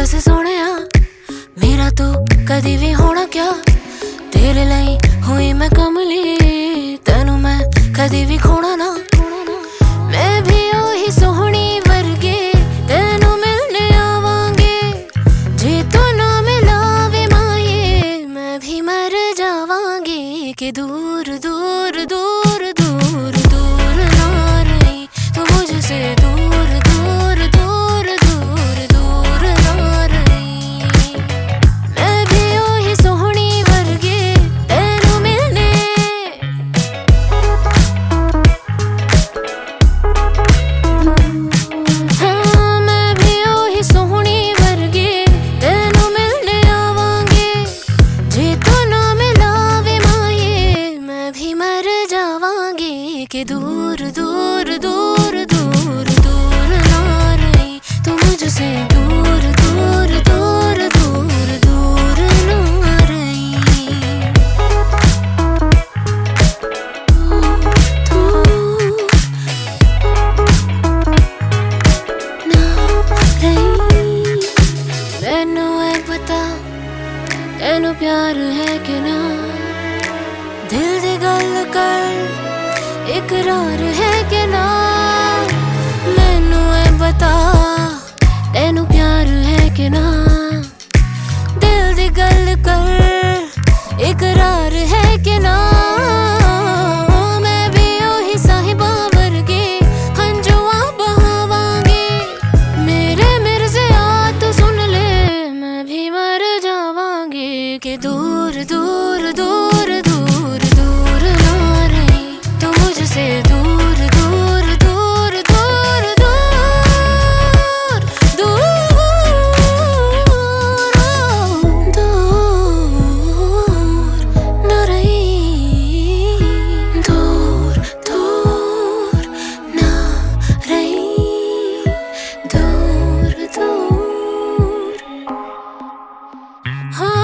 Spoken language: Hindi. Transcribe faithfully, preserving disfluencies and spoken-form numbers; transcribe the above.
दस सोहणिया मेरा तू कदी भी होना क्या, तेरे लिए हुई मैं कमली, तेनू मैं कदी भी खोना ना। मैं भी ओही सोहनी वर्गी तेनू मिलने आवांगी, जे तू ना मिलावे माये मैं भी मर जावांगी। कि दूर दूर दूर दूर दूर ना रही तू मुझसे, दूर दूर दूर दूर दूर ना रही। मैं भी ओही सोहनी वर्गी तेनू मिलने, हाँ मैं भी ओही सोहनी वर्गी तेनू मिलने आवांगी, जे तू ना मिलावे माये मैं भी मर जावांगी। कि दूर दूर दूर दूर दूर ना रही तू मुझसे, दूर दूर दूर दूर दूर ना रही। तू ना रही। मैनू ऐ पता तेनू प्यार है कि ना, दिल दी गल कर इकरार है कि ना। मैनू ऐ बता तेनू प्यार है कि ना, दिल दी गल कर इकरार है कि ना। मैं भी ओही साहिबा वर्गी हंजुआ बहावांगी, मेरे मिर्ज़े आ तू सुन ले मैं भी मर जावांगी। कि दूर दूर दूर दूर दूर ना रही तू मुझसे, दूर दूर दूर दूर दूर दूर दूर ना रही, दूर दूर ना रही, दूर दूर। हाँ